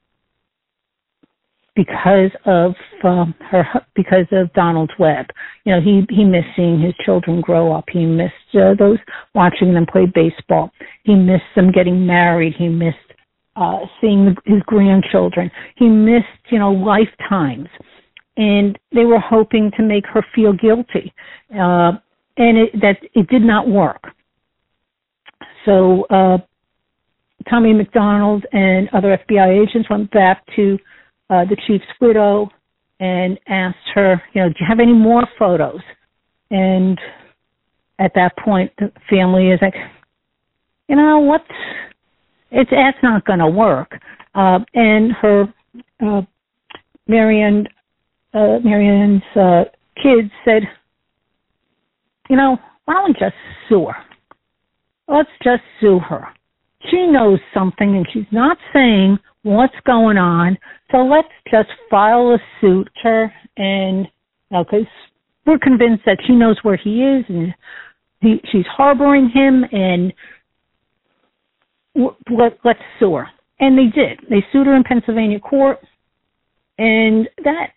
Speaker 3: because of um, her, because of Donald Webb. You know, he he missed seeing his children grow up. He missed uh, those watching them play baseball. He missed them getting married. He missed uh, seeing his grandchildren. He missed, you know, lifetimes. And they were hoping to make her feel guilty, uh, and it, that it did not work. So uh, Tommy McDonald and other F B I agents went back to uh, the chief's widow and asked her, you know, do you have any more photos? And at that point, the family is like, you know what? It's that's not going to work. Uh, and her uh, Marianne. Uh, Marianne's uh, kids said, you know, why don't we just sue her? Let's just sue her. She knows something and she's not saying what's going on, so let's just file a suit to her, and, you know, because we're convinced that she knows where he is and he, she's harboring him, and w- let, let's sue her. And they did. They sued her in Pennsylvania court, and that,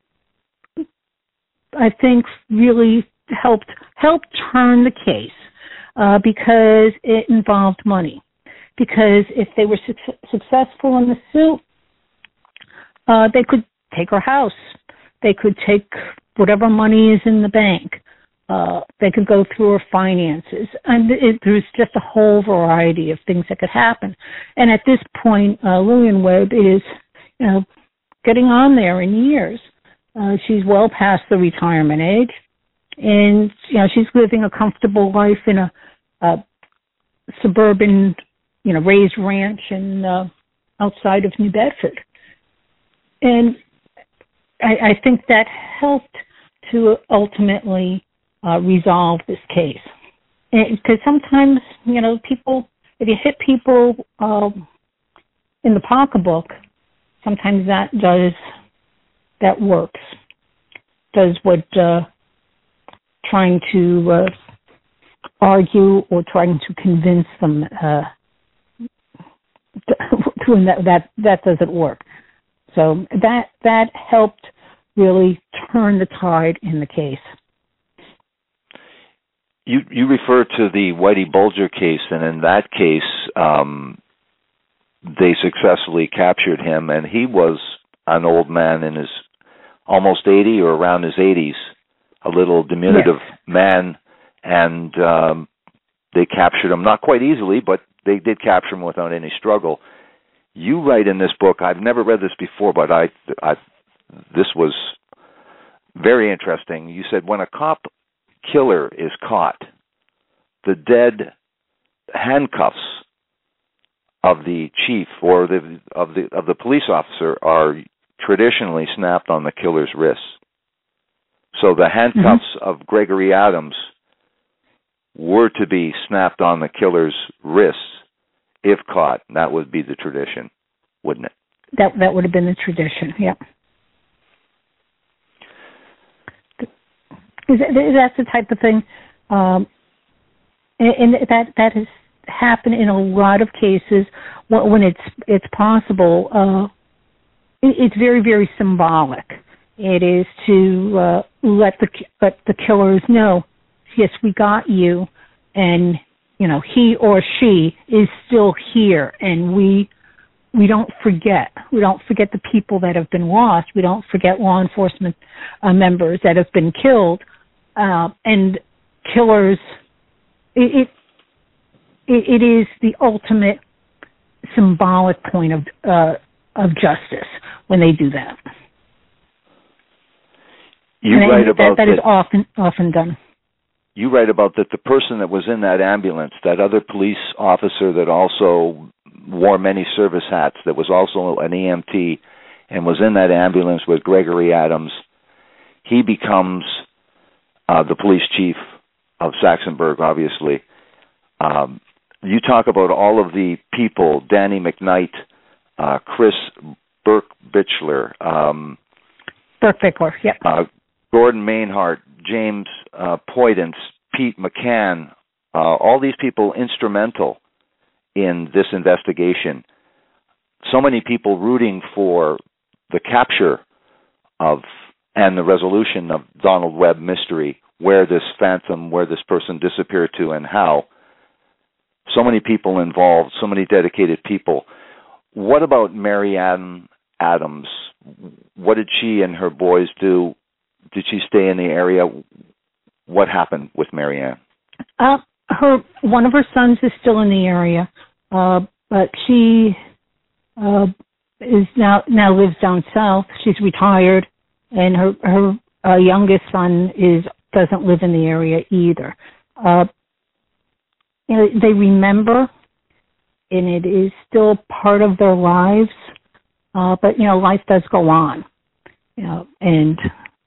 Speaker 3: I think, really helped helped turn the case uh, because it involved money. Because if they were su- successful in the suit, uh, they could take her house. They could take whatever money is in the bank. Uh, they could go through her finances, and it, there's just a whole variety of things that could happen. And at this point, uh, Lillian Webb is, you know, getting on there in years. Uh, she's well past the retirement age, and you know she's living a comfortable life in a, a suburban, you know, raised ranch in uh, outside of New Bedford. And I, I think that helped to ultimately Uh, resolve this case. Because sometimes, you know, people, if you hit people uh, in the pocketbook, sometimes that does, that works. Does what uh, trying to uh, argue or trying to convince them uh, to, that, that that doesn't work. So that that helped really turn the tide in the case.
Speaker 2: You you refer to the Whitey Bulger case, and in that case, um, they successfully captured him, and he was an old man in his almost eighty or around his eighties, a little diminutive yes. man, and um, they captured him, not quite easily, but they did capture him without any struggle. You write in this book, I've never read this before, but I, I this was very interesting. You said, when a cop killer is caught, the dead handcuffs of the chief or the of the of the police officer are traditionally snapped on the killer's wrists. So the handcuffs mm-hmm. of Gregory Adams were to be snapped on the killer's wrists if caught. That would be the tradition, wouldn't it?
Speaker 3: That that would have been the tradition. Yeah. That's the type of thing, um, and, and that that has happened in a lot of cases when it's it's possible. Uh, it, it's very very symbolic. It is to uh, let the let the killers know, yes, we got you, and you know he or she is still here, and we we don't forget. We don't forget the people that have been lost. We don't forget law enforcement uh, members that have been killed. Uh, and killers, it, it it is the ultimate symbolic point of uh, of justice when they do that.
Speaker 2: You
Speaker 3: and
Speaker 2: write about
Speaker 3: that. That is often often done.
Speaker 2: You write about that the person that was in that ambulance, that other police officer that also wore many service hats, that was also an E M T, and was in that ambulance with Gregory Adams. He becomes Uh, the police chief of Saxonburg, obviously. Um, you talk about all of the people, Danny McKnight, uh, Chris Burke-Bichler, um,
Speaker 3: Burke-Bichler, yep.
Speaker 2: uh, Gordon Mainhart, James uh, Poydance, Pete McCann, uh, all these people instrumental in this investigation. So many people rooting for the capture of and the resolution of Donald Webb mystery, where this phantom, where this person disappeared to and how. So many people involved, so many dedicated people. What about Mary Ann Adams? What did she and her boys do? Did she stay in the area? What happened with Mary Ann?
Speaker 3: Uh, her, one of her sons is still in the area, uh, but she uh, is now, now lives down south. She's retired. And her her uh, youngest son is doesn't live in the area either. Uh, you know, they remember, and it is still part of their lives. Uh, but you know, life does go on. You know, and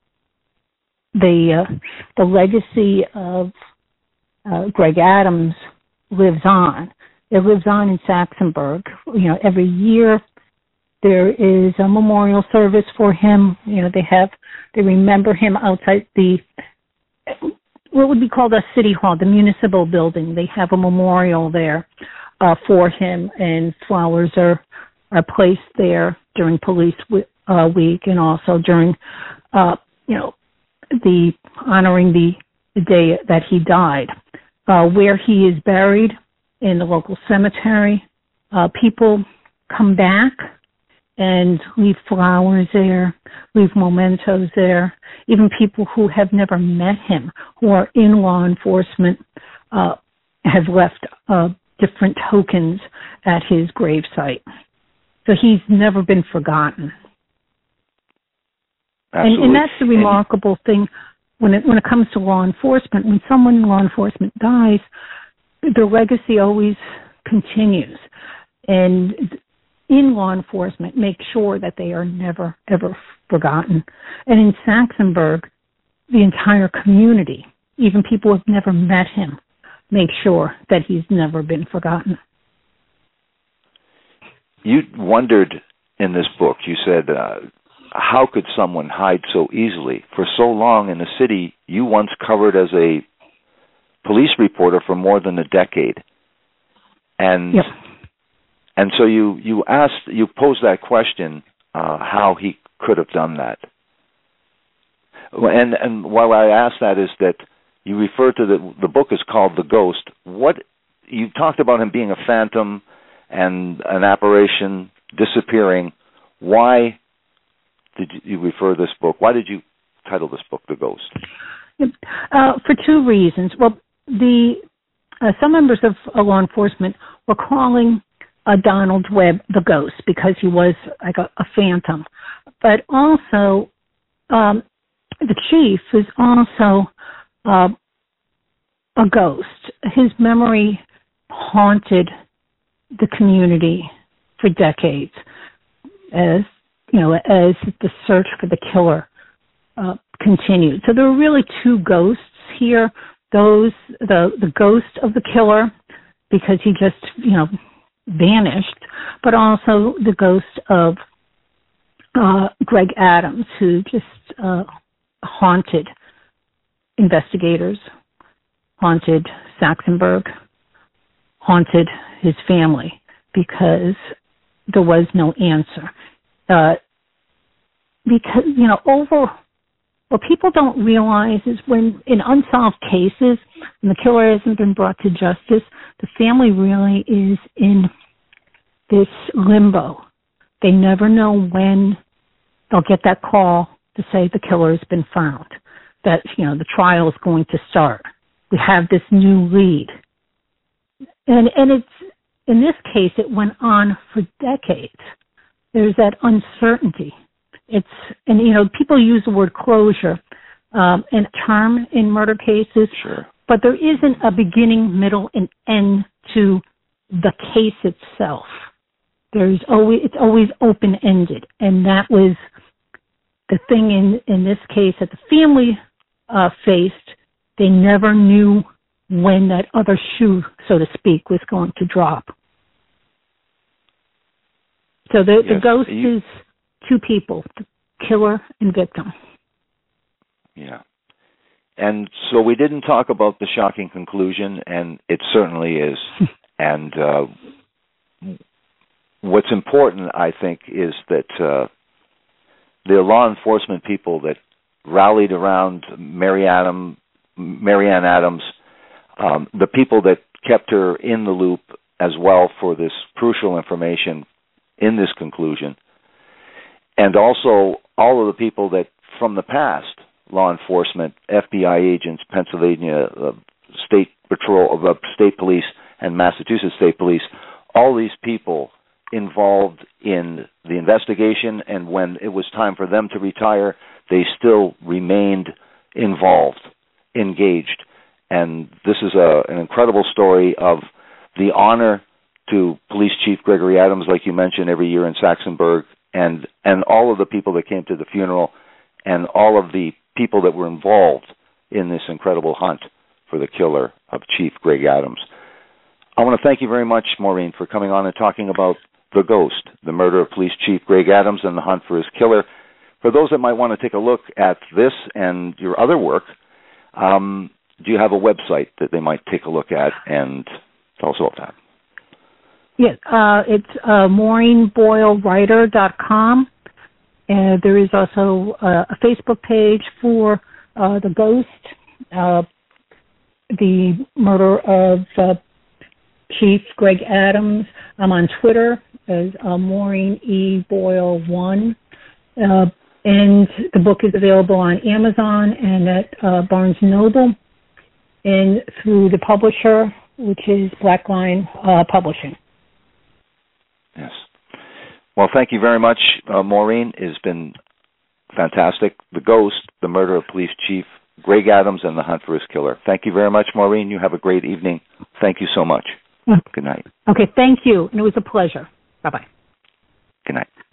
Speaker 3: the uh, the legacy of uh, Greg Adams lives on. It lives on in Saxonburg. You know, every year. There is a memorial service for him. You know, they have, they remember him outside the, what would be called a city hall, the municipal building. They have a memorial there uh, for him, and flowers are, are placed there during police w- uh, week and also during, uh, you know, the honoring the, the day that he died. Uh, where he is buried in the local cemetery, uh, people come back and leave flowers there, leave mementos there. Even people who have never met him, who are in law enforcement, uh, have left uh, different tokens at his gravesite. So he's never been forgotten. And, and that's the remarkable and, thing when it when it comes to law enforcement. When someone in law enforcement dies, their legacy always continues. And in law enforcement, make sure that they are never, ever forgotten. And in Saxonburg, the entire community, even people who have never met him, make sure that he's never been forgotten.
Speaker 2: You wondered in this book, you said, uh, how could someone hide so easily? For so long in the city, you once covered as a police reporter for more than a decade. And
Speaker 3: yep.
Speaker 2: and so you, you asked, you posed that question, uh, how he could have done that. And and while I asked that is that you refer to the the book is called The Ghost. What you talked about him being a phantom and an apparition disappearing. Why did you refer this book? Why did you title this book The Ghost?
Speaker 3: Uh, for two reasons. Well, the uh, some members of uh, law enforcement were calling uh, Donald Webb the Ghost because he was like a, a phantom, but also um, the chief is also uh, a ghost. His memory haunted the community for decades, as you know, as the search for the killer uh, continued. So there were really two ghosts here: those the the ghost of the killer, because he just you know vanished, but also the ghost of uh, Greg Adams, who just uh, haunted investigators, haunted Saxonburg, haunted his family, because there was no answer. Uh, because, you know, over, what people don't realize is when in unsolved cases, and the killer hasn't been brought to justice, the family really is in this limbo. They never know when they'll get that call to say the killer has been found, that, you know, the trial is going to start. We have this new lead. And and it's, in this case, it went on for decades. There's that uncertainty. It's, and you know, people use the word closure um, in a term in murder cases,
Speaker 2: sure.
Speaker 3: but there isn't a beginning, middle, and end to the case itself. There's always, it's always open-ended, and that was the thing in, in this case that the family uh, faced. They never knew when that other shoe, so to speak, was going to drop. So the,
Speaker 2: yes.
Speaker 3: the ghost
Speaker 2: you,
Speaker 3: is two people, the killer and victim.
Speaker 2: Yeah. And so we didn't talk about the shocking conclusion, and it certainly is. And uh, what's important, I think, is that uh, the law enforcement people that rallied around Mary Adam, Marianne Adams, um, the people that kept her in the loop as well for this crucial information in this conclusion, and also all of the people that from the past, law enforcement, F B I agents, Pennsylvania uh, State Patrol, uh, State Police, and Massachusetts State Police, all these people involved in the investigation, and when it was time for them to retire, they still remained involved, engaged. And this is a, an incredible story of the honor to Police Chief Gregory Adams, like you mentioned, every year in Saxonburg, and, and all of the people that came to the funeral, and all of the people that were involved in this incredible hunt for the killer of Chief Greg Adams. I want to thank you very much, Maureen, for coming on and talking about The Ghost, the murder of Police Chief Greg Adams and the hunt for his killer. For those that might want to take a look at this and your other work, um, do you have a website that they might take a look at, and tell us about that?
Speaker 3: Yeah, uh, it's uh, Maureen Boyle Writer dot com. And there is also uh, a Facebook page for uh, The Ghost, uh, the murder of uh, Chief Greg Adams. I'm on Twitter as uh, Maureen E. Boyle one. Uh, and the book is available on Amazon and at uh, Barnes and Noble and through the publisher, which is Blackline uh, Publishing.
Speaker 2: Yes. Well, thank you very much, uh, Maureen. It's been fantastic. The Ghost, The Murder of Police Chief Greg Adams, and The Hunt for His Killer. Thank you very much, Maureen. You have a great evening. Thank you so much. Good night.
Speaker 3: Okay, thank you. And it was a pleasure. Bye-bye.
Speaker 2: Good night.